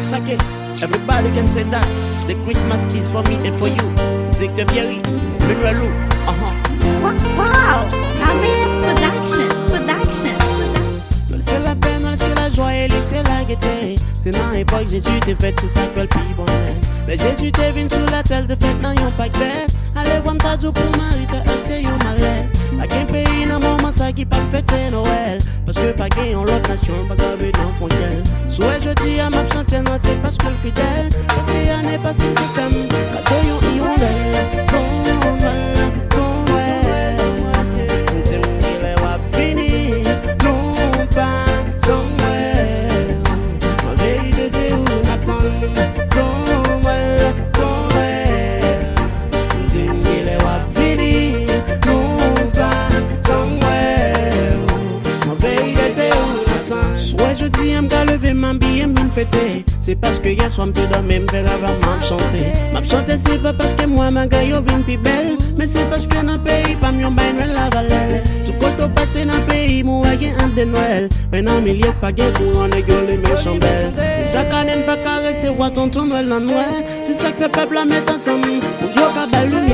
sake. Everybody can say that. The Christmas is for me and for you. Zig de Pierre, Benoît Lou. Wow, Amaze Production. C'est la peine, c'est la joie et c'est la gaieté. C'est dans l'époque Jésus t'es fait, c'est ça que le plus bon. Mais Jésus t'es venu sur la telle de fête, non yon pas que bête. Allez voir ta joue pour Marie, t'as acheté yon malais. Pas qu'un pays dans mon moment ça qui pas fêter Noël. Parce que pas qu'un l'autre nation, pas gravé dans fond d'elle. Souhait je dis à ma chanter, non c'est parce que le fidèle. Parce qu'il y en a pas si que t'aimes. Quand yon hirondelle, ton mal, ton ouais. T'es mille et wap fini. Je dis, m'ga lever, m'habiller, m'fêter. C'est parce que hier soir, m'te dans même verre avant m'a chanter. M'a chanter, c'est pas parce que moi, ma gaille, vin plus belle. Mais c'est parce que dans le pays, pas mieux, ben, la valelle. Tout quand on passe dans le pays, moi, j'ai un de Noël. Maintenant, milieu, pas gain pour on est les méchants belles. Et chaque année, pas caresser, voir tonton Noël dans Noël. C'est ça que le peuple la met ensemble. Pour yo, pas lumière.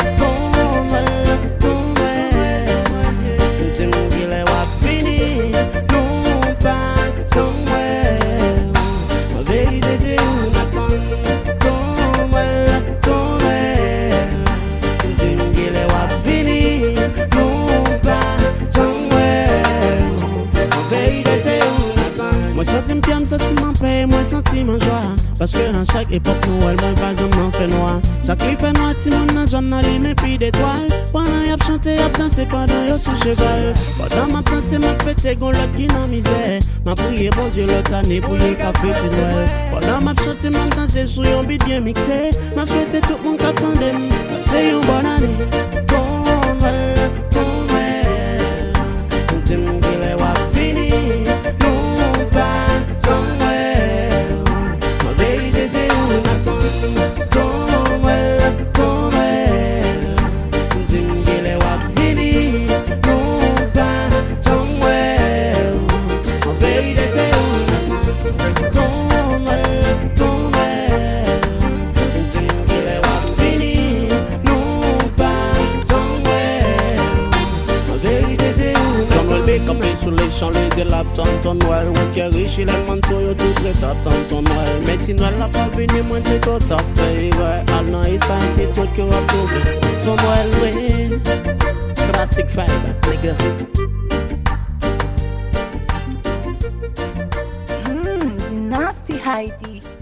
Moi sentiment calme, sentiment paix, moi sentiment joie. Parce que dans chaque époque Noël, moi pas jamais fait noir. Chaque lit fait noir, ti moun nan zone nan li mais puis d'étoiles. Pendant y a chanté, y a dansé, pendant y a sous cheval. Pendant ma pensée, m'a fêté, gon l'autre qui nan misère. M'a prié bon Dieu l'autre année pour y café ti Noël. Pendant m'a chanté, m'a dansé sous yon beat bien mixé. M'a souhaité tout le monde qu'attendait. C'est une bonne année. Comme l'isolation, les de la tonton Noël. Oui, qui est riche, il est manteau, yo tout prêt à tonton Noël. Mais si Noël n'a pas venu, moi j'ai tout top fait. Ouais, ah non, il se passe des trucs qui va trouver. Ton Noël, oui. Classic vibe, nigga. Nasty Heidi.